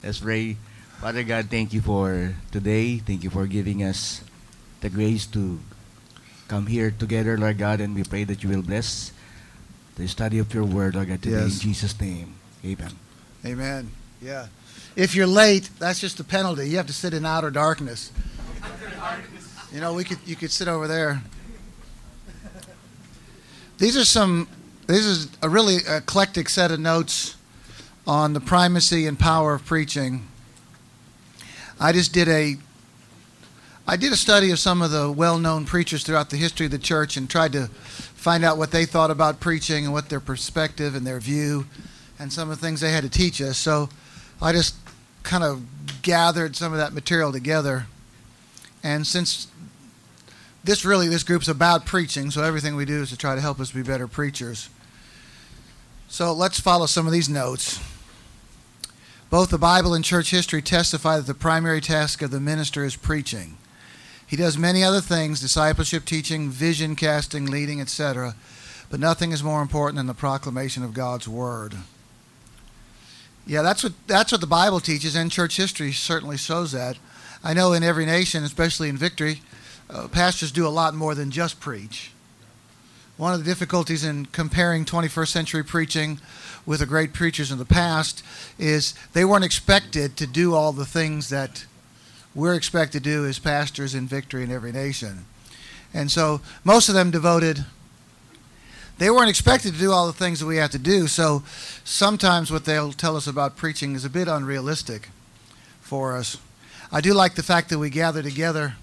Let's pray. Father God, thank you for today. Thank you for giving us the grace to come here together, Lord God, and we pray that you will bless the study of your word, Lord God, today in Yes. Jesus' name. Amen. Amen. Yeah. If you're late, that's just a penalty. You have to sit in outer darkness. You know, you could sit over there. This is a really eclectic set of notes on the primacy and power of preaching. I did a study of some of the well-known preachers throughout the history of the church and tried to find out what they thought about preaching and what their perspective and their view and some of the things they had to teach us. So I just kind of gathered some of that material together. And since this group's about preaching, so everything we do is to try to help us be better preachers. So let's follow some of these notes. Both the Bible and church history testify that the primary task of the minister is preaching. He does many other things, discipleship, teaching, vision casting, leading, etc., but nothing is more important than the proclamation of God's word. Yeah, that's what the Bible teaches, and church history certainly shows that. I know in every nation, especially in Victory, pastors do a lot more than just preach. One of the difficulties in comparing 21st century preaching with the great preachers in the past is they weren't expected to do all the things that we're expected to do as pastors in Victory in every nation. And so most of them they weren't expected to do all the things that we have to do, so sometimes what they'll tell us about preaching is a bit unrealistic for us. I do like the fact that we gather together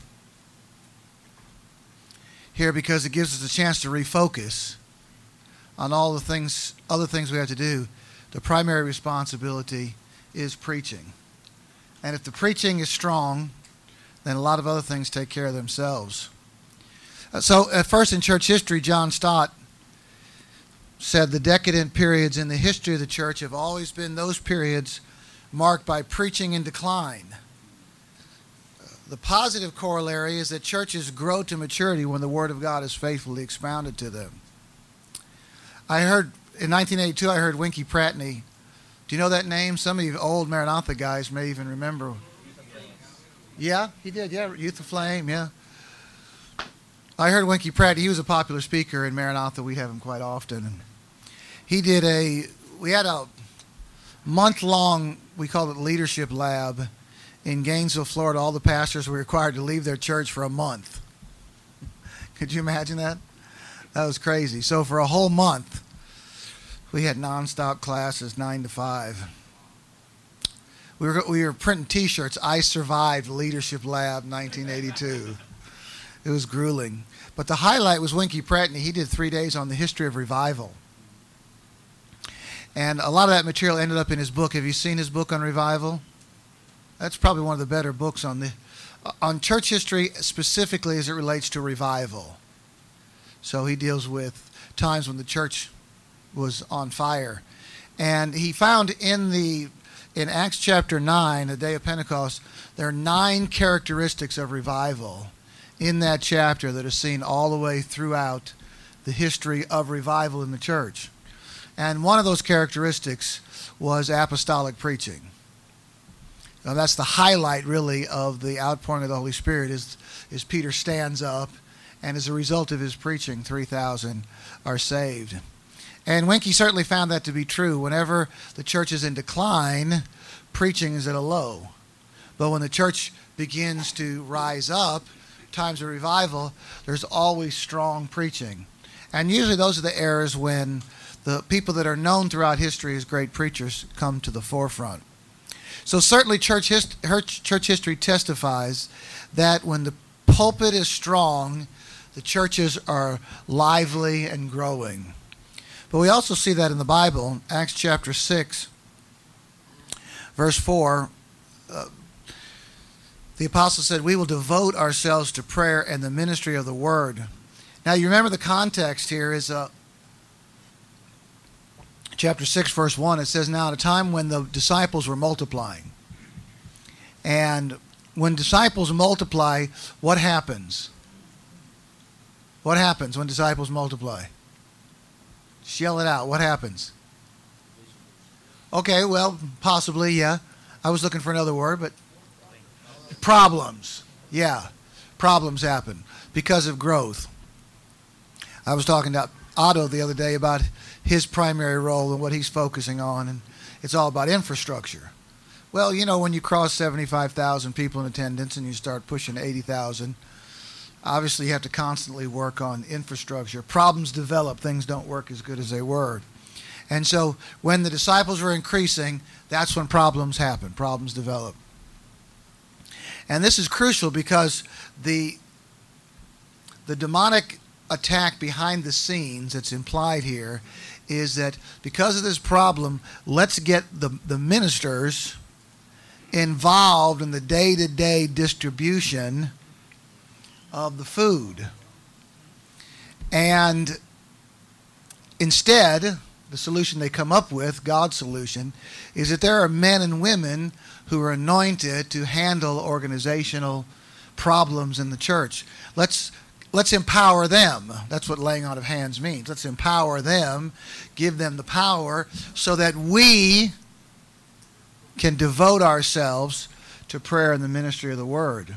here because it gives us a chance to refocus on all the other things we have to do. The primary responsibility is preaching. And if the preaching is strong, then a lot of other things take care of themselves. So at first in church history, John Stott said the decadent periods in the history of the church have always been those periods marked by preaching in decline. The positive corollary is that churches grow to maturity when the Word of God is faithfully expounded to them. In 1982, I heard Winky Pratney. Do you know that name? Some of you old Maranatha guys may even remember. Yeah, he did. Yeah, Youth of Flame, yeah. I heard Winky Pratney. He was a popular speaker in Maranatha. We have him quite often. We had a month-long, we called it Leadership Lab, in Gainesville, Florida. All the pastors were required to leave their church for a month. Could you imagine that? That was crazy. So for a whole month, we had nonstop classes, 9 to 5. We were printing T-shirts. I survived Leadership Lab 1982. It was grueling. But the highlight was Winky Pratney. He did 3 days on the history of revival. And a lot of that material ended up in his book. Have you seen his book on revival? That's probably one of the better books on church history, specifically as it relates to revival. So he deals with times when the church was on fire. And he found in Acts chapter 9, the day of Pentecost, there are 9 characteristics of revival in that chapter that are seen all the way throughout the history of revival in the church. And one of those characteristics was apostolic preaching. Now that's the highlight, really, of the outpouring of the Holy Spirit is Peter stands up, and as a result of his preaching, 3,000 are saved. And Winky certainly found that to be true. Whenever the church is in decline, preaching is at a low. But when the church begins to rise up, times of revival, there's always strong preaching. And usually those are the eras when the people that are known throughout history as great preachers come to the forefront. So certainly church history testifies that when the pulpit is strong, the churches are lively and growing. But we also see that in the Bible. Acts chapter 6, verse 4, the apostle said, "We will devote ourselves to prayer and the ministry of the word." Now you remember the context here is chapter 6, verse 1. It says, "Now at a time when the disciples were multiplying." And when disciples multiply, what happens? What happens when disciples multiply? Just yell it out. What happens? Okay, well, possibly, yeah. I was looking for another word, but problems. Yeah, problems happen because of growth. I was talking to Otto the other day about his primary role and what he's focusing on, and it's all about infrastructure. Well, you know, when you cross 75,000 people in attendance and you start pushing 80,000, obviously you have to constantly work on infrastructure. Problems develop. Things don't work as good as they were. And so when the disciples were increasing, that's when problems happen. Problems develop. And this is crucial because the demonic attack behind the scenes that's implied here is that because of this problem, let's get the ministers involved in the day-to-day distribution of the food. And instead, the solution they come up with, God's solution, is that there are men and women who are anointed to handle organizational problems in the church. Let's empower them. That's what laying on of hands means. Let's empower them, give them the power so that we can devote ourselves to prayer and the ministry of the word.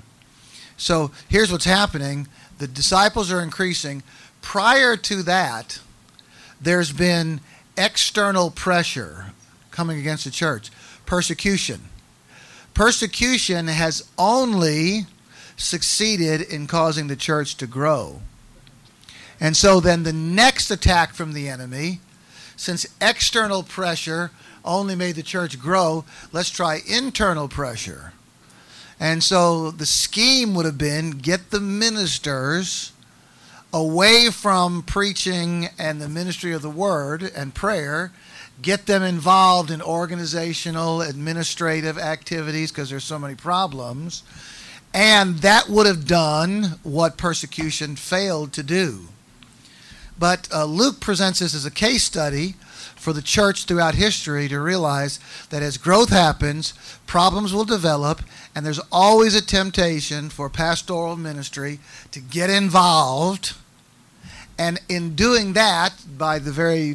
So here's what's happening. The disciples are increasing. Prior to that, there's been external pressure coming against the church. Persecution. Persecution has only succeeded in causing the church to grow. And so then the next attack from the enemy, since external pressure only made the church grow, let's try internal pressure. And so the scheme would have been get the ministers away from preaching and the ministry of the word and prayer, get them involved in organizational, administrative activities because there's so many problems, and that would have done what persecution failed to do. But Luke presents this as a case study for the church throughout history to realize that as growth happens, problems will develop, and there's always a temptation for pastoral ministry to get involved. And in doing that, by the very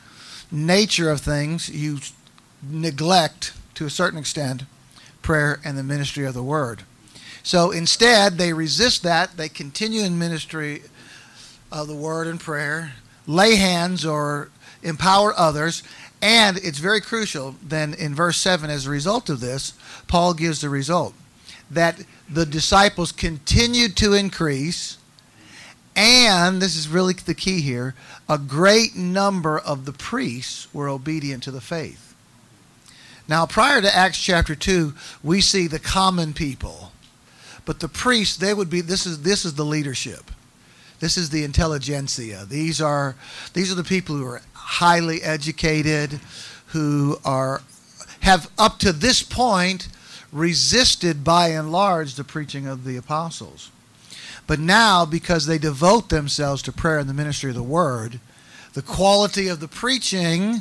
nature of things, you neglect, to a certain extent, prayer and the ministry of the word. So instead, they resist that. They continue in ministry of the word and prayer, lay hands or empower others. And it's very crucial then in verse 7, as a result of this, Paul gives the result, that the disciples continued to increase. And, this is really the key here, a great number of the priests were obedient to the faith. Now, prior to Acts chapter 2, we see the common people. But the priests, they would be, this is the leadership. This is the intelligentsia. These are the people who are highly educated, who have up to this point resisted by and large the preaching of the apostles. But now, because they devote themselves to prayer and the ministry of the word, the quality of the preaching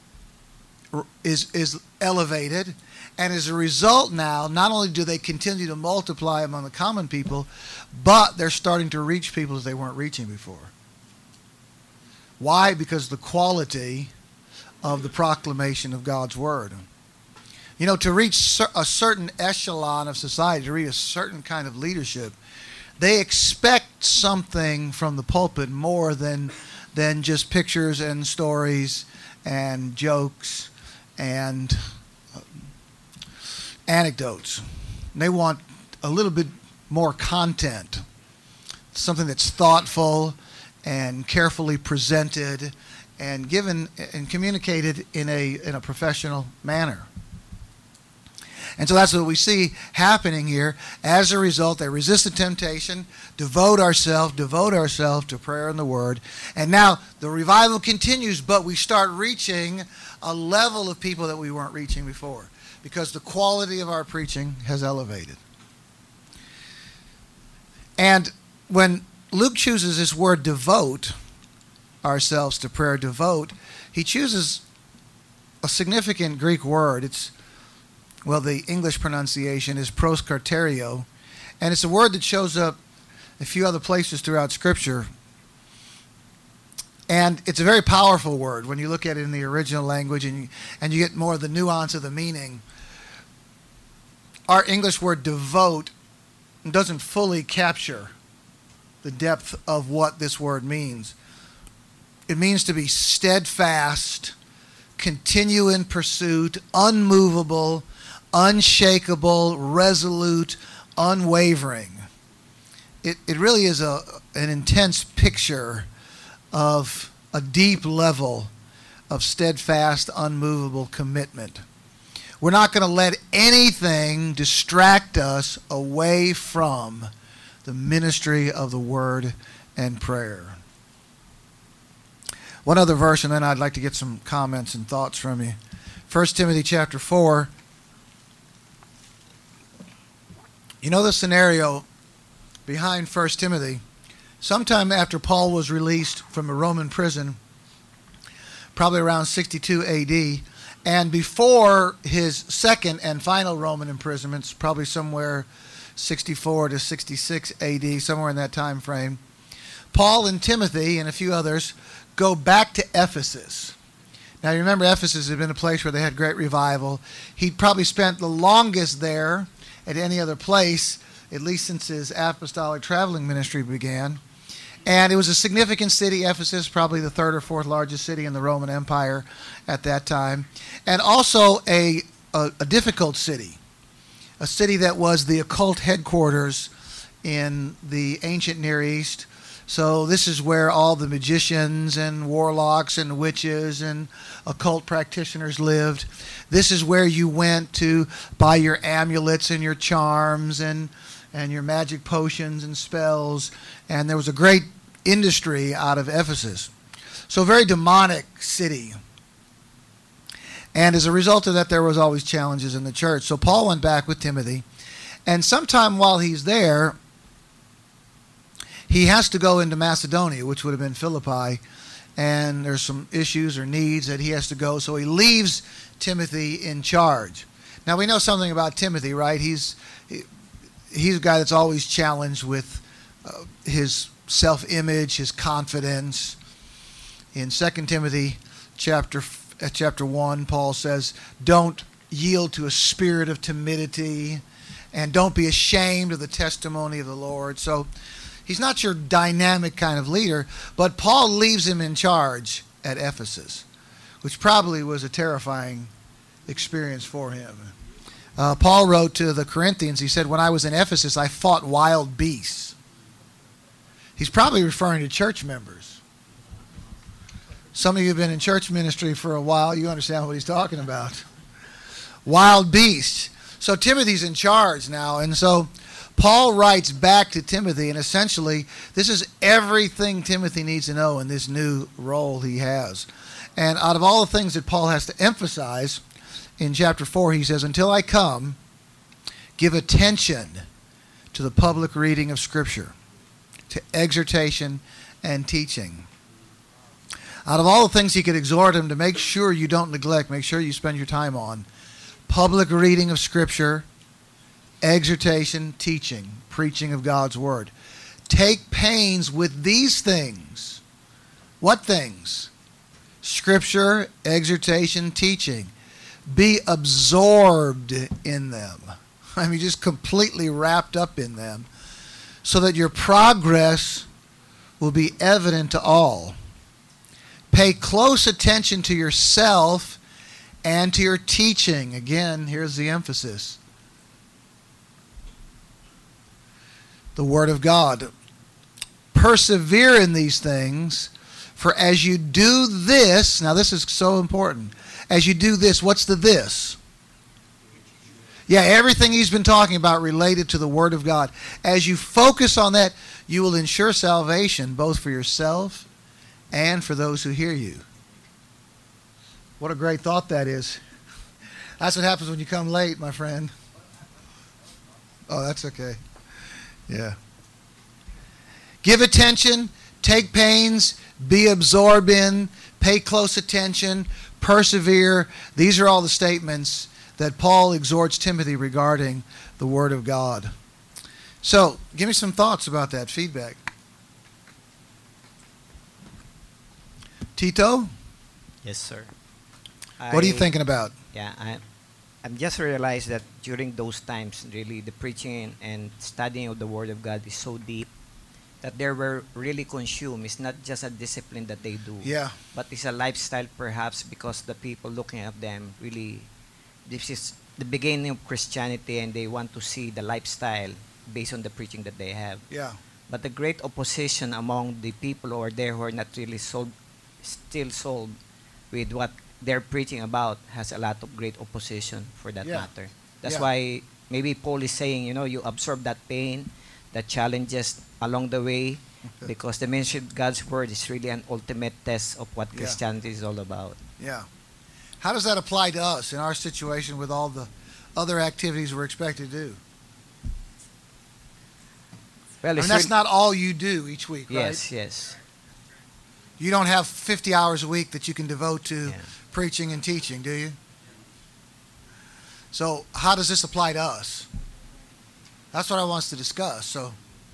is elevated. And as a result now, not only do they continue to multiply among the common people, but they're starting to reach people that they weren't reaching before. Why? Because the quality of the proclamation of God's word. You know, to reach a certain echelon of society, to reach a certain kind of leadership, they expect something from the pulpit more than just pictures and stories and jokes and anecdotes. They want a little bit more content, something that's thoughtful and carefully presented and given and communicated in a professional manner. And so that's what we see happening here. As a result, they resist the temptation, devote ourselves to prayer and the word. And now the revival continues, but we start reaching a level of people that we weren't reaching before because the quality of our preaching has elevated. And when Luke chooses this word devote ourselves to prayer, devote, he chooses a significant Greek word. The English pronunciation is proskarterio, and it's a word that shows up a few other places throughout Scripture. And it's a very powerful word when you look at it in the original language and you get more of the nuance of the meaning. our English word devote doesn't fully capture the depth of what this word means. It means to be steadfast, continue in pursuit, unmovable, unshakable, resolute, unwavering. It really is an intense picture of a deep level of steadfast, unmovable commitment. We're not going to let anything distract us away from the ministry of the Word and prayer. One other verse, and then I'd like to get some comments and thoughts from you. 1 Timothy chapter 4. You know the scenario behind 1 Timothy. Sometime after Paul was released from a Roman prison, probably around 62 AD, and before his second and final Roman imprisonments, probably somewhere 64 to 66 AD, somewhere in that time frame, Paul and Timothy and a few others go back to Ephesus. Now you remember Ephesus had been a place where they had great revival. He'd probably spent the longest there at any other place, at least since his apostolic traveling ministry began. And it was a significant city, Ephesus, probably the third or fourth largest city in the Roman Empire at that time. And also a difficult city, a city that was the occult headquarters in the ancient Near East. So this is where all the magicians and warlocks and witches and occult practitioners lived. This is where you went to buy your amulets and your charms and your magic potions and spells. And there was a great industry out of Ephesus. So a very demonic city. And as a result of that, there was always challenges in the church. So Paul went back with Timothy. And sometime while he's there, he has to go into Macedonia, which would have been Philippi. And there's some issues or needs that he has to go. So he leaves Timothy in charge. Now we know something about Timothy, right? He's a guy that's always challenged with his self-image, his confidence. In 2 Timothy chapter 1, Paul says, don't yield to a spirit of timidity and don't be ashamed of the testimony of the Lord. So he's not your dynamic kind of leader, but Paul leaves him in charge at Ephesus, which probably was a terrifying experience for him. Paul wrote to the Corinthians, he said, when I was in Ephesus, I fought wild beasts. He's probably referring to church members. Some of you have been in church ministry for a while. You understand what he's talking about. Wild beasts. So Timothy's in charge now. And so Paul writes back to Timothy, and essentially this is everything Timothy needs to know in this new role he has. And out of all the things that Paul has to emphasize, in chapter 4 he says, until I come, give attention to the public reading of Scripture, to exhortation and teaching. Out of all the things he could exhort him to make sure you don't neglect, make sure you spend your time on, public reading of Scripture, exhortation, teaching, preaching of God's Word. Take pains with these things. What things? Scripture, exhortation, teaching. Be absorbed in them. I mean, just completely wrapped up in them, so that your progress will be evident to all. Pay close attention to yourself and to your teaching. Again, here's the emphasis. The Word of God. Persevere in these things, for as you do this, now this is so important. As you do this, what's the this? Yeah, everything he's been talking about related to the Word of God. As you focus on that, you will ensure salvation both for yourself and for those who hear you. What a great thought that is. That's what happens when you come late, my friend. Oh, that's okay. Yeah. Give attention, take pains, be absorbed in, pay close attention, persevere. These are all the statements that Paul exhorts Timothy regarding the Word of God. So, give me some thoughts about that feedback. Tito? Yes, sir. What are you thinking about? Yeah, I've just realized that during those times, really, the preaching and studying of the Word of God is so deep that they were really consumed. It's not just a discipline that they do, Yeah. but it's a lifestyle, perhaps, because the people looking at them really, this is the beginning of Christianity, and they want to see the lifestyle based on the preaching that they have. Yeah. But the great opposition among the people who are there who are not really still sold with what they're preaching about has a lot of great opposition for that Yeah. matter. That's Yeah. why maybe Paul is saying, you absorb that pain, the challenges along the way, because the ministry of God's word is really an ultimate test of what Yeah. Christianity is all about. Yeah. How does that apply to us in our situation with all the other activities we're expected to do? Well, I mean, it's that's really- not all you do each week, right? yes, yes. You don't have 50 hours a week that you can devote to Yeah. preaching and teaching, do you? So how does this apply to us? That's what I want us to discuss. So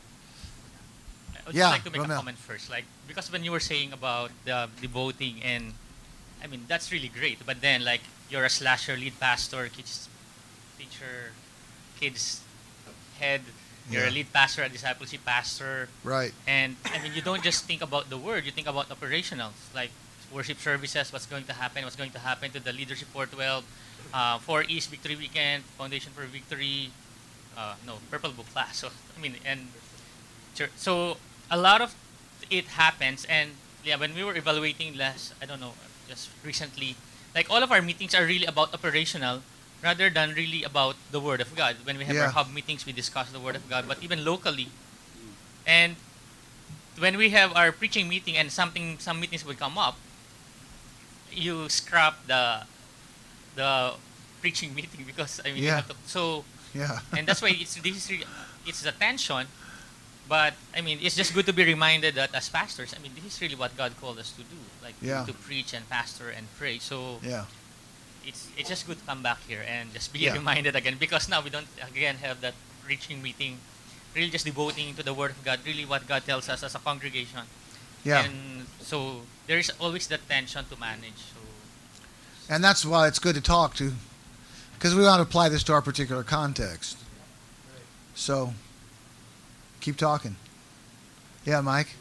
I would Yeah, just like to make Romel. a comment first, like because when you were saying about the devoting, and I mean that's really great, but then like you're a slasher lead pastor, kids teacher, kids head, you're Yeah. a lead pastor, a discipleship pastor, right. and I mean you don't just think about the word, you think about operationals like worship services, what's going to happen to the leadership 412, 4 East Victory Weekend, Foundation for Victory, no Purple Book class. So I mean, and so a lot of it happens, and yeah, when we were evaluating I don't know, just recently, like all of our meetings are really about operational rather than really about the Word of God. When we have Yeah. our hub meetings, we discuss the Word of God, but even locally, and when we have our preaching meeting and some meetings would come up, you scrap the preaching meeting because I mean you Yeah. have to, so Yeah. and that's why it's the tension. But I mean, it's just good to be reminded that as pastors, I mean, this is really what God called us to do, like Yeah. to preach and pastor and pray. So Yeah. it's just good to come back here and just be Yeah. reminded again, because now we don't again have that preaching meeting, really just devoting to the Word of God, really what God tells us as a congregation. Yeah. And so there is always that tension to manage. So And that's why it's good to talk to, because we want to apply this to our particular context. So keep talking. Yeah, Mike?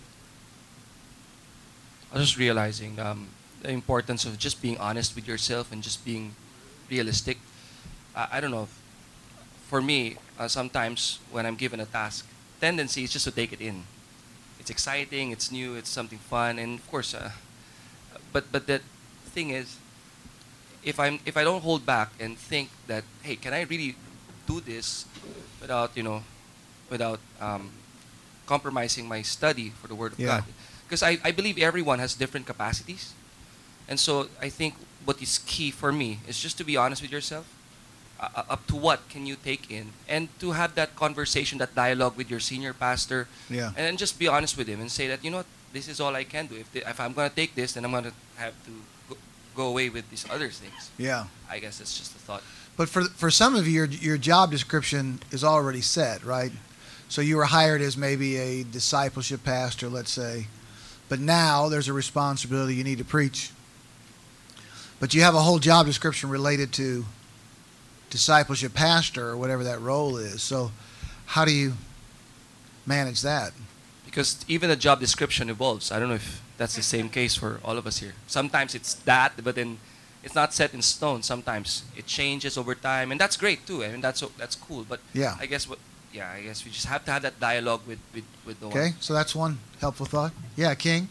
I was just realizing the importance of just being honest with yourself and just being realistic. I don't know. For me, sometimes when I'm given a task, tendency is just to take it in. It's exciting, it's new, it's something fun, and of course, but the thing is, if I don't hold back and think that, hey, can I really do this without compromising my study for the Word of Yeah. God? Because I believe everyone has different capacities. And so I think what is key for me is just to be honest with yourself. Up to what can you take in? And to have that conversation, that dialogue with your senior pastor. Yeah. And then just be honest with him and say that, you know what, this is all I can do. If I'm going to take this, then I'm going to have to go away with these other things. Yeah. I guess that's just a thought. But for some of you, your job description is already set, right? So you were hired as maybe a discipleship pastor, let's say, but now there's a responsibility you need to preach. But you have a whole job description related to discipleship pastor or whatever that role is. So how do you manage that? Because even the job description evolves. I don't know if that's the same case for all of us here. Sometimes it's that, but then it's not set in stone. Sometimes it changes over time, and that's great too. I mean, that's cool. But Yeah. I guess we just have to have that dialogue with the one. Okay, so that's one helpful thought. Yeah, King?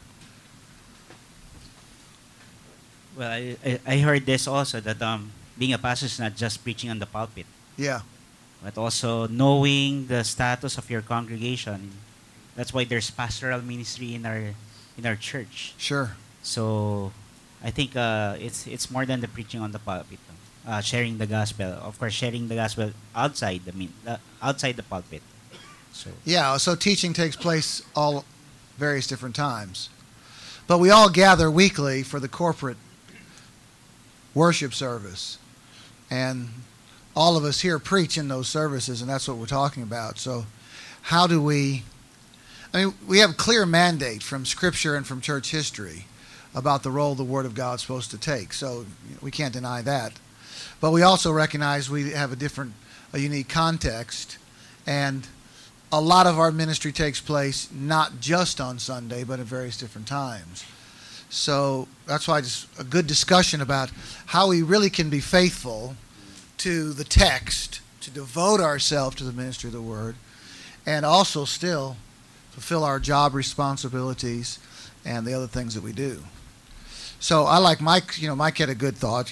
Well, I heard this also that being a pastor is not just preaching on the pulpit, Yeah. but also knowing the status of your congregation. That's why there's pastoral ministry in our church. Sure. So I think it's more than the preaching on the pulpit. Sharing the gospel, of course, sharing the gospel outside outside the pulpit. So Yeah, so teaching takes place all various different times. But we all gather weekly for the corporate worship service. And all of us here preach in those services, and that's what we're talking about. So how do we we have clear mandate from Scripture and from church history about the role the Word of God is supposed to take. So we can't deny that. But we also recognize we have a unique context, and a lot of our ministry takes place not just on Sunday, but at various different times. So that's why just a good discussion about how we really can be faithful to the text, to devote ourselves to the ministry of the Word, and also still fulfill our job responsibilities and the other things that we do. So I like Mike. Mike had a good thought.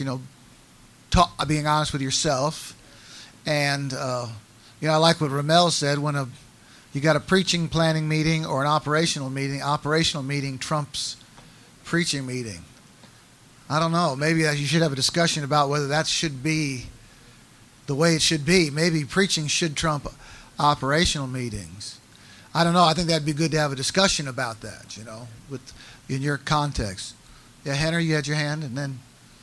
Being honest with yourself, and I like what Ramel said. When you got a preaching planning meeting or an operational meeting trumps preaching meeting. I don't know. Maybe you should have a discussion about whether that should be the way it should be. Maybe preaching should trump operational meetings. I don't know. I think that'd be good to have a discussion about that, in your context. Yeah, Henry, you had your hand, and then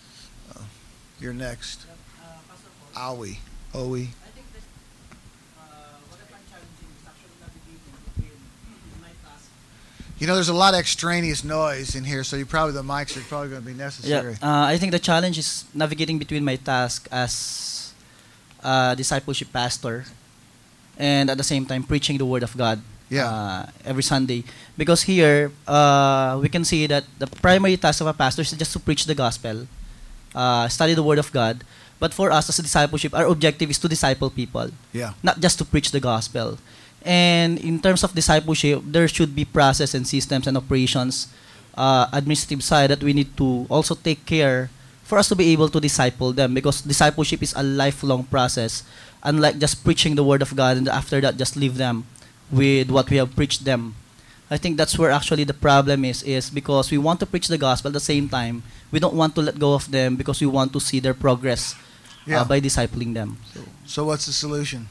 you're next. Owie. I think this, what I find challenging is actually navigating between my task. There's a lot of extraneous noise in here, so the mics are probably going to be necessary. I think the challenge is navigating between my task as a discipleship pastor and at the same time preaching the Word of God every Sunday. Because here, we can see that the primary task of a pastor is just to preach the gospel, study the Word of God. But for us as a discipleship, our objective is to disciple people, not just to preach the gospel. And in terms of discipleship, there should be process and systems and operations, administrative side that we need to also take care for us to be able to disciple them, because discipleship is a lifelong process, unlike just preaching the Word of God and after that just leave them with what we have preached them. I think that's where actually the problem is because we want to preach the gospel at the same time. We don't want to let go of them because we want to see their progress by discipling them. So what's the solution?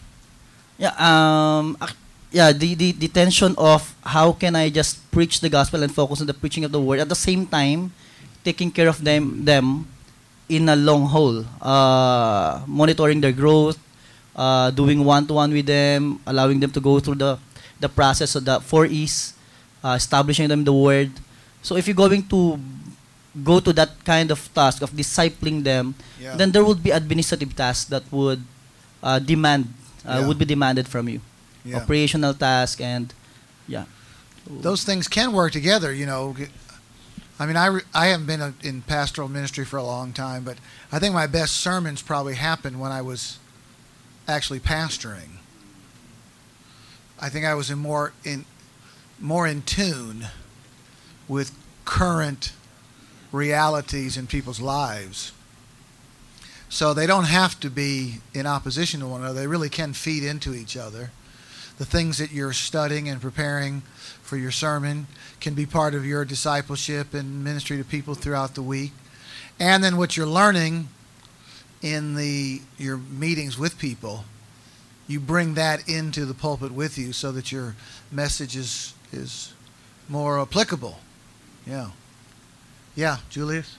The tension of how can I just preach the gospel and focus on the preaching of the Word at the same time taking care of them in a long haul, monitoring their growth, doing one-to-one with them, allowing them to go through the process of the 4 E's, establishing them in the Word. So if you're going to go to that kind of task of discipling them, then there would be administrative tasks that would would be demanded from you. Operational task and those things can work together. I mean, I haven't been in pastoral ministry for a long time, but I think my best sermons probably happened when I was actually pastoring. I think I was more in tune with current realities in people's lives. So they don't have to be in opposition to one another. They really can feed into each other. The things that you're studying and preparing for your sermon can be part of your discipleship and ministry to people throughout the week. And then what you're learning in your meetings with people, you bring that into the pulpit with you so that your message is more applicable. Yeah, Julius?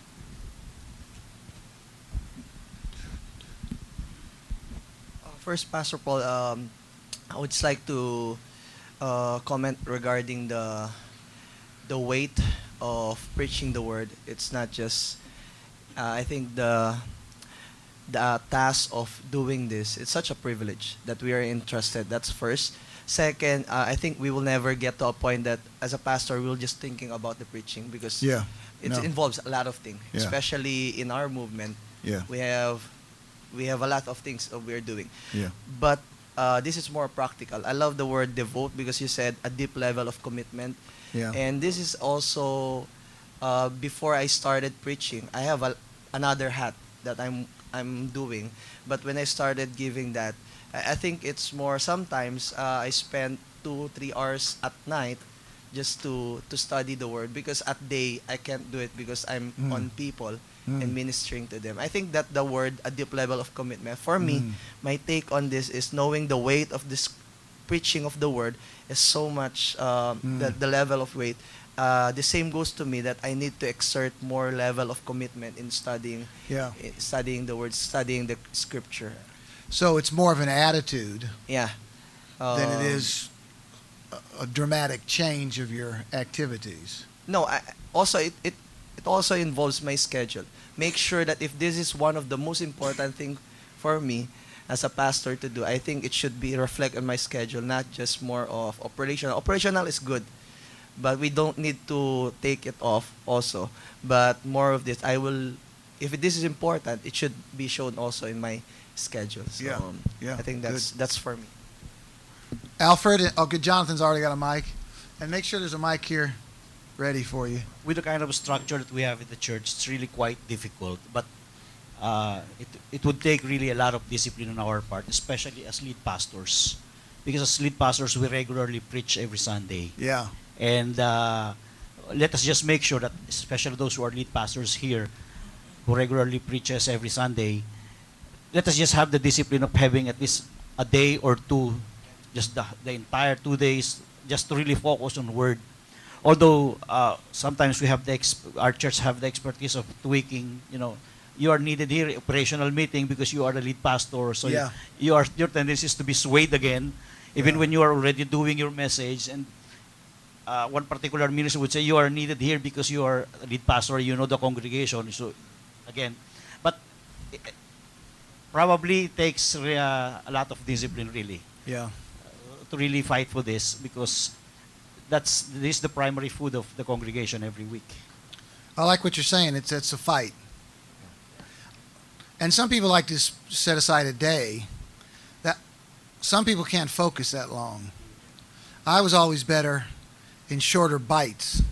First, Pastor Paul, I would just like to comment regarding the weight of preaching the Word. It's not just, I think the task of doing this, it's such a privilege that we are entrusted. That's first. Second, I think we will never get to a point that as a pastor we're just thinking about the preaching, because it involves a lot of things, especially in our movement. We have a lot of things that we're doing. But this is more practical. I love the word devote because you said a deep level of commitment. And this is also before I started preaching, I have another hat that I'm doing. But when I started giving that, I think it's more sometimes I spend 2-3 hours at night just to study the Word, because at day I can't do it because I'm on people and ministering to them. I think that the word, a deep level of commitment, for me, my take on this is knowing the weight of this preaching of the Word is so much, the level of weight. The same goes to me that I need to exert more level of commitment in studying the Word, studying the Scripture. So it's more of an attitude than it is a dramatic change of your activities. No, also it it also involves my schedule. Make sure that if this is one of the most important thing for me as a pastor to do, I think it should be reflect on my schedule, not just more of operational. Operational is good, but we don't need to take it off also. But more of this, I will, if this is important, it should be shown also in my schedule. So Yeah. I think that's for me. Alfred, okay, Jonathan's already got a mic. And make sure there's a mic here ready for you. With the kind of structure that we have in the church, it's really quite difficult. But it would take really a lot of discipline on our part, especially as lead pastors. Because as lead pastors, we regularly preach every Sunday. Yeah. And let us just make sure that, especially those who are lead pastors here, who regularly preaches every Sunday, let us just have the discipline of having at least a day or two, just the entire 2 days, just to really focus on word. Although sometimes we have our church have the expertise of tweaking, you are needed here, operational meeting, because you are the lead pastor. So Yeah. your tendency is to be swayed again, even when you are already doing your message. And one particular minister would say, you are needed here because you are a lead pastor, you know the congregation. So again, but probably it takes a lot of discipline, really, Yeah. to really fight for this, because this is the primary food of the congregation every week. I like what you're saying. It's a fight. And some people like to set aside a day. That some people can't focus that long. I was always better in shorter bites.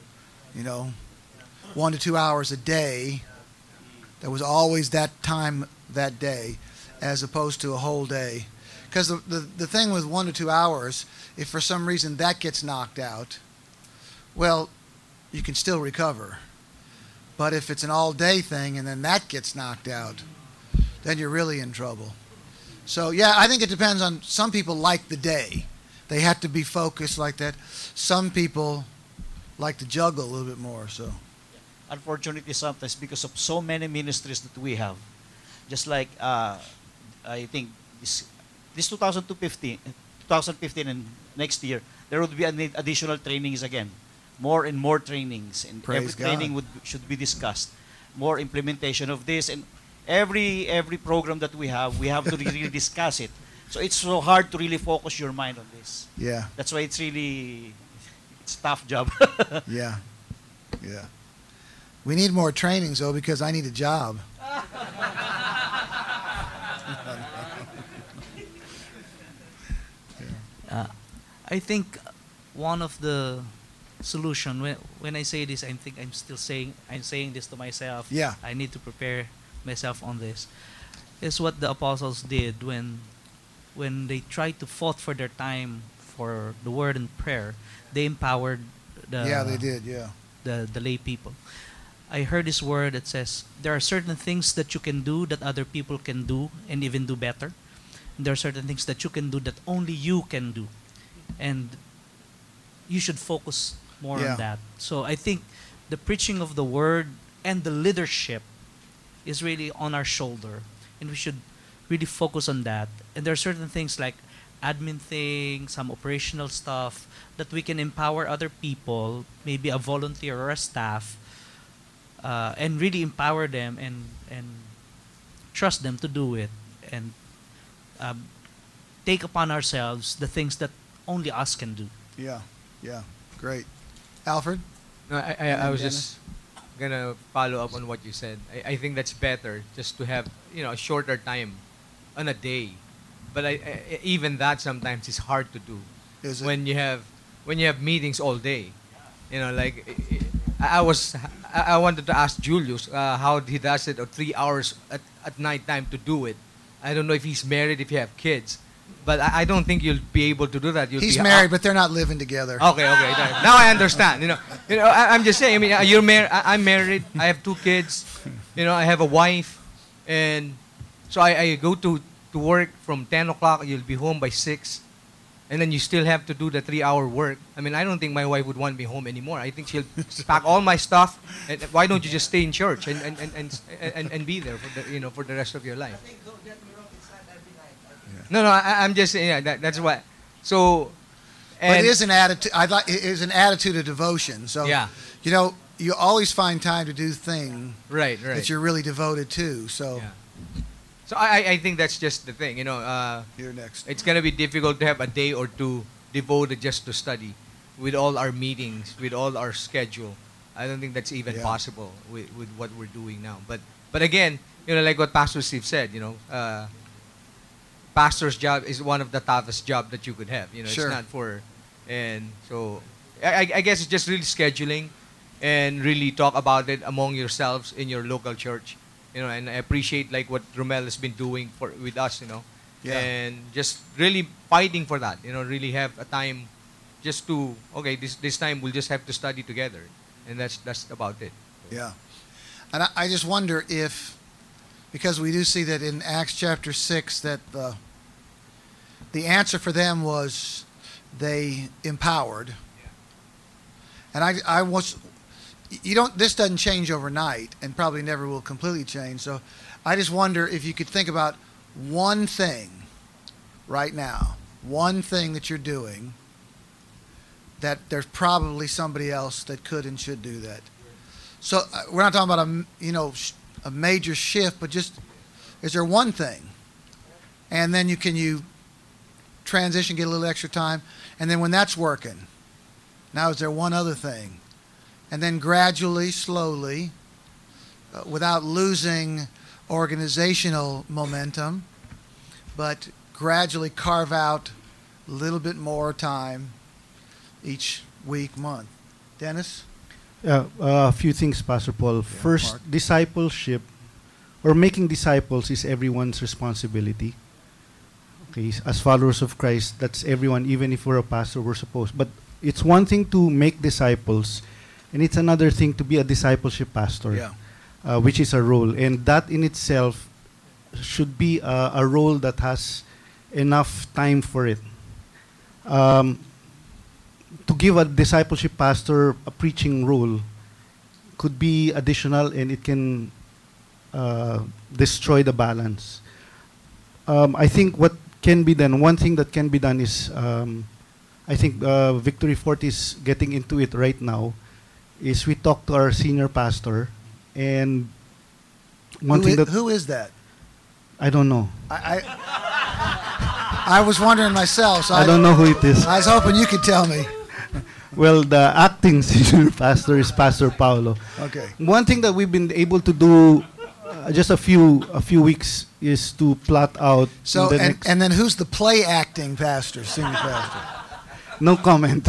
1 to 2 hours a day. There was always that time that day, as opposed to a whole day. Because the thing with 1 to 2 hours, if for some reason that gets knocked out, well, you can still recover. But if it's an all-day thing and then that gets knocked out, then you're really in trouble. So, yeah, I think it depends on, some people like the day. They have to be focused like that. Some people like to juggle a little bit more, so. Unfortunately, sometimes because of so many ministries that we have, just like I think this 2015 and next year, there would be additional trainings again. More and more trainings, and Praise every training God. should be discussed. More implementation of this, and every program that we have to really discuss it. So it's so hard to really focus your mind on this. Yeah, That's why it's a tough job. yeah. We need more trainings, though, because I need a job. I think one of the solution, when I say this, I'm saying this to myself. Yeah. I need to prepare myself on this. Is what the apostles did when they tried to fought for their time for the word and prayer. They empowered Yeah, they did, yeah. the lay people. I heard this word that says there are certain things that you can do that other people can do and even do better. And there are certain things that you can do that only you can do. And you should focus more Yeah. on that. So I think the preaching of the word and the leadership is really on our shoulder. And we should really focus on that. And there are certain things like admin things, some operational stuff that we can empower other people, maybe a volunteer or a staff, and really empower them and trust them to do it, and take upon ourselves the things that only us can do. Yeah, great. Alfred? No, I was just gonna follow up on what you said. I think that's better just to have a shorter time on a day, but even that sometimes is hard to do Is it? when you have meetings all day. Like I wanted to ask Julius how he does it, or 3 hours at night time to do it. I don't know if he's married, if you have kids, but I don't think you'll be able to do that. He's married, but they're not living together. Okay. Now I understand. I'm just saying. I mean, you're married. I'm married. I have 2 kids. I have a wife, and so I go to work from 10 o'clock. You'll be home by 6, and then you still have to do the 3-hour work. I mean, I don't think my wife would want me home anymore. I think she'll pack all my stuff. And why don't you just stay in church and be there for the rest of your life? No, I'm just saying that's why. So, But it is an attitude. It is an attitude of devotion. So, Yeah. you you always find time to do thing Right. that you're really devoted to. So Yeah. So I think that's just the thing. you're next. It's gonna be difficult to have a day or two devoted just to study, with all our meetings, with all our schedule. I don't think that's even Yeah. possible with what we're doing now. But again, like what Pastor Steve said, pastor's job is one of the toughest job that you could have. Sure. It's not for, and so I guess it's just really scheduling, and really talk about it among yourselves in your local church. And I appreciate like what Romel has been doing with us. Yeah. And just really fighting for that. Really have a time just to, okay, this time we'll just have to study together, and that's about it. Yeah. And I just wonder if, because we do see that in Acts chapter 6 that the answer for them was they empowered. And I was, this doesn't change overnight and probably never will completely change. So I just wonder if you could think about one thing right now, one thing that you're doing that there's probably somebody else that could and should do that. So we're not talking about a major shift, but just, is there one thing? And then you transition, get a little extra time, and then when that's working, now is there one other thing? And then gradually, slowly, without losing organizational momentum, but gradually carve out a little bit more time each week, month. Dennis? A few things, Pastor Paul. First, Mark. discipleship or making disciples is everyone's responsibility. Okay, as followers of Christ, that's everyone. Even if we're a pastor, we're supposed. But it's one thing to make disciples, and it's another thing to be a discipleship pastor, which is a role, and that in itself should be a role that has enough time for it. To give a discipleship pastor a preaching role could be additional, and it can destroy the balance. I think what can be done, one thing that can be done is, I think Victory Fort is getting into it right now, is we talk to our senior pastor, and Who is that? I don't know. I was wondering myself. So I don't know who it is. I was hoping you could tell me. Well, the acting senior pastor is Pastor Paulo. Okay. One thing that we've been able to do just a few weeks is to plot out. So the next and then who's the play acting pastor, senior pastor? No comment.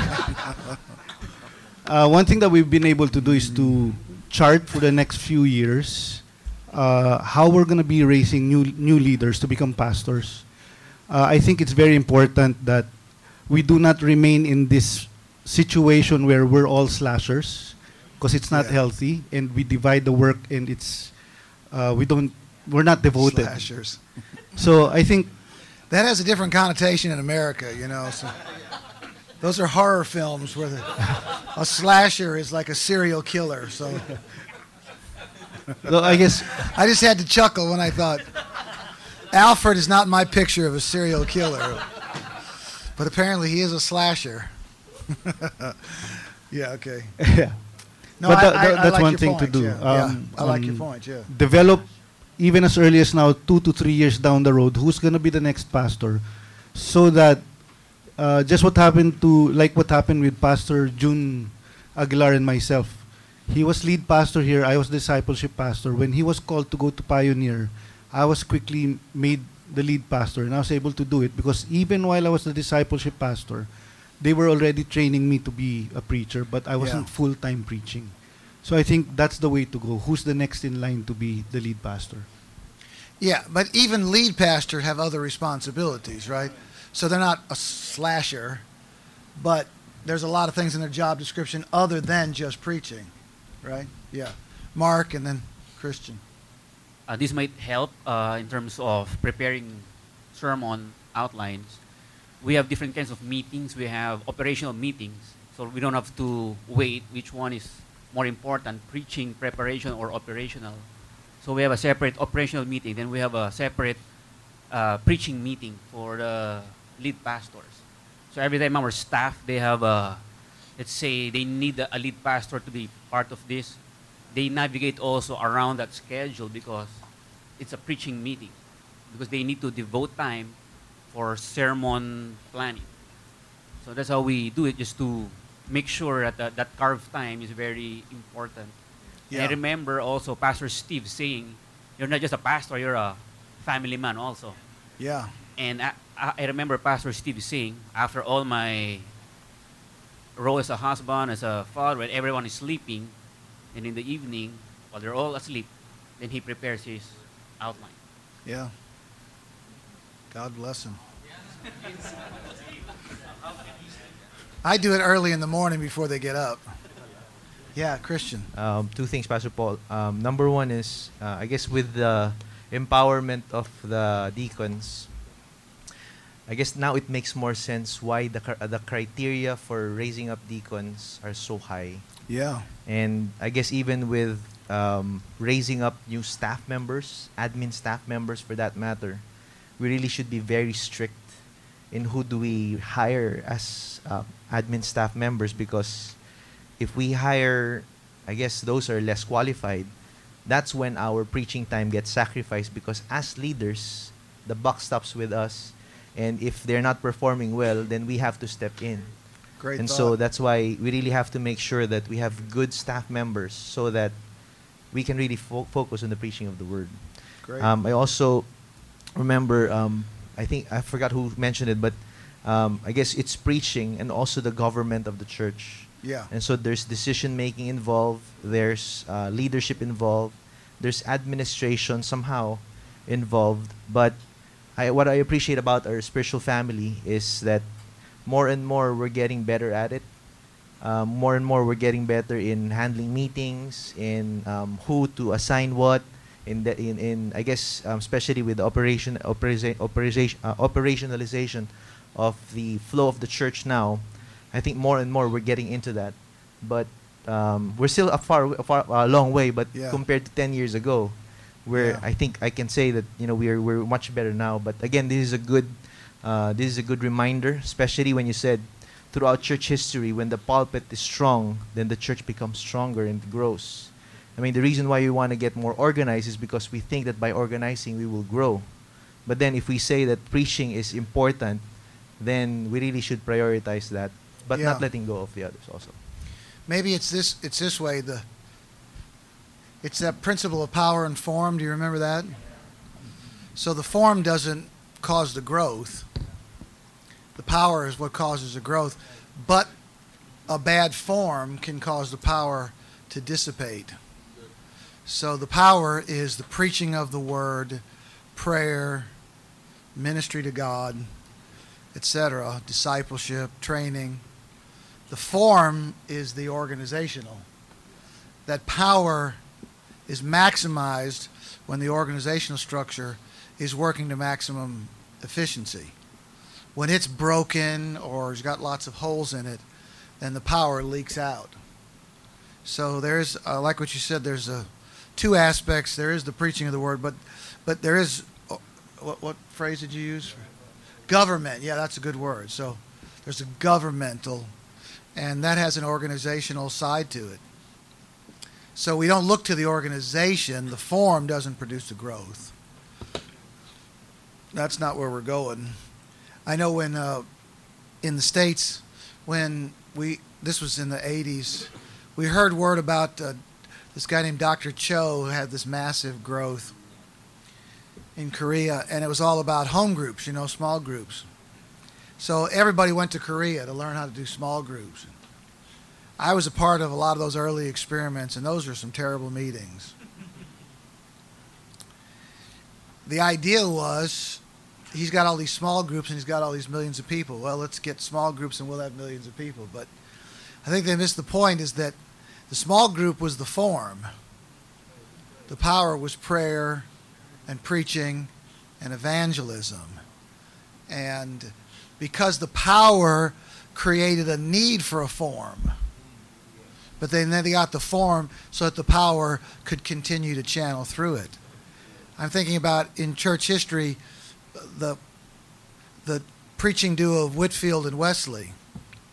One thing that we've been able to do is to chart for the next few years how we're going to be raising new leaders to become pastors. I think it's very important that we do not remain in this situation where we're all slashers, because it's not healthy, and we divide the work, and it's we're not devoted. Slashers. So I think that has a different connotation in America, So those are horror films where a slasher is like a serial killer. So I guess I just had to chuckle when I thought Alfred is not my picture of a serial killer, but apparently he is a slasher. Yeah. Okay. yeah. No, But I that's like one your thing to point, do. yeah. I like your point. Yeah. Develop, even as early as now, 2 to 3 years down the road, who's going to be the next pastor, so that just what happened with Pastor June Aguilar and myself. He was lead pastor here. I was discipleship pastor. When he was called to go to Pioneer, I was quickly made the lead pastor, and I was able to do it because even while I was the discipleship pastor, they were already training me to be a preacher, but I wasn't full-time preaching. So I think that's the way to go. Who's the next in line to be the lead pastor? Yeah, but even lead pastors have other responsibilities, right? So they're not a slasher, but there's a lot of things in their job description other than just preaching, right? Yeah. Mark and then Christian. This might help in terms of preparing sermon outlines. We have different kinds of meetings. We have operational meetings, so we don't have to wait which one is more important, preaching, preparation, or operational. So we have a separate operational meeting. Then we have a separate preaching meeting for the lead pastors. So every time our staff, they have let's say they need a lead pastor to be part of this, they navigate also around that schedule because it's a preaching meeting, because they need to devote time for sermon planning. So that's how we do it, just to make sure that that carved time is very important. And I remember also Pastor Steve saying, you're not just a pastor, you're a family man also. Yeah. And I remember Pastor Steve saying, after all my role as a husband, as a father, when everyone is sleeping, and in the evening, while they're all asleep, then he prepares his outline. Yeah. God bless him. I do it early in the morning before they get up. Yeah, Christian. Two things, Pastor Paul. Number one is, I guess with the empowerment of the deacons, I guess now it makes more sense why the criteria for raising up deacons are so high. Yeah. And I guess even with raising up new staff members, admin staff members for that matter, we really should be very strict in who do we hire as admin staff members, because if we hire, I guess those are less qualified, that's when our preaching time gets sacrificed, because as leaders, the buck stops with us, and if they're not performing well, then we have to step in. Great and thought. so that's why we really have to make sure that we have good staff members so that we can really focus on the preaching of the word. Great. I also remember, I think I forgot who mentioned it, but I guess it's preaching and also the government of the church. Yeah. And so there's decision making involved, there's leadership involved, there's administration somehow involved. But what I appreciate about our spiritual family is that more and more we're getting better at it. More and more we're getting better in handling meetings, in who to assign what, in I guess especially with the operationalization of the flow of the church now. I think more and more we're getting into that, but we're still a long way. But compared to 10 years ago, where I think I can say that we're much better now. But again, this is a good reminder, especially when you said throughout church history, when the pulpit is strong, then the church becomes stronger and grows. I mean, the reason why we want to get more organized is because we think that by organizing we will grow. But then if we say that preaching is important, then we really should prioritize that, but not letting go of the others also. Maybe it's this way. It's that principle of power and form. Do you remember that? So the form doesn't cause the growth. The power is what causes the growth. But a bad form can cause the power to dissipate. So the power is the preaching of the word, prayer, ministry to God, etc., discipleship, training. The form is the organizational. That power is maximized when the organizational structure is working to maximum efficiency. When it's broken or has got lots of holes in it, then the power leaks out. So there's, like what you said, there's two aspects. There is the preaching of the word, but there is, what phrase did you use? Government. Yeah, that's a good word. So there's a governmental, and that has an organizational side to it. So we don't look to the organization. The form doesn't produce the growth. That's not where we're going. I know when in the States, when this was in the 80s, we heard word about this guy named Dr. Cho who had this massive growth in Korea, and it was all about home groups, small groups. So everybody went to Korea to learn how to do small groups. I was a part of a lot of those early experiments, and those are some terrible meetings. The idea was, he's got all these small groups and he's got all these millions of people. Well, let's get small groups and we'll have millions of people. But I think they missed the point, is that the small group was the form. The power was prayer and preaching and evangelism. And because the power created a need for a form, but then they got the form so that the power could continue to channel through it. I'm thinking about in church history, the preaching duo of Whitfield and Wesley.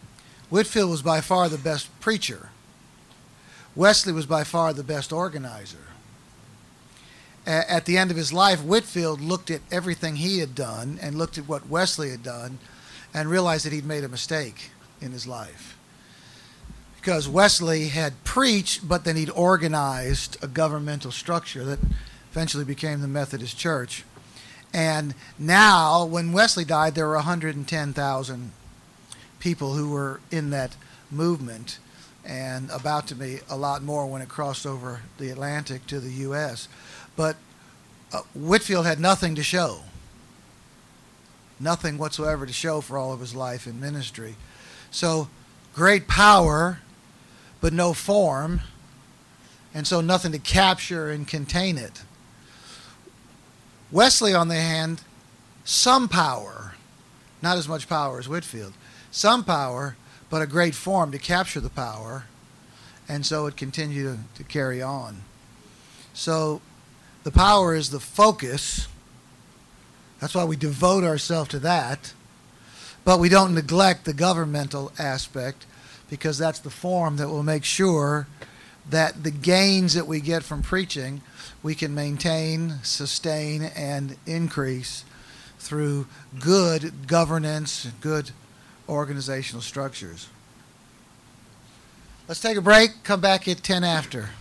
Whitefield was by far the best preacher. Wesley was by far the best organizer. At the end of his life, Whitefield looked at everything he had done and looked at what Wesley had done and realized that he'd made a mistake in his life. Because Wesley had preached, but then he'd organized a governmental structure that eventually became the Methodist Church. And now, when Wesley died, there were 110,000 people who were in that movement, and about to be a lot more when it crossed over the Atlantic to the U.S. But Whitefield had nothing to show. Nothing whatsoever to show for all of his life in ministry. So, great power, but no form, and so nothing to capture and contain it. Wesley, on the hand, some power, not as much power as Whitefield, some power, but a great form to capture the power, and so it continued to carry on. So the power is the focus. That's why we devote ourselves to that, but we don't neglect the governmental aspect, because that's the form that will make sure that the gains that we get from preaching we can maintain, sustain, and increase through good governance, good organizational structures. Let's take a break, come back at 10 after.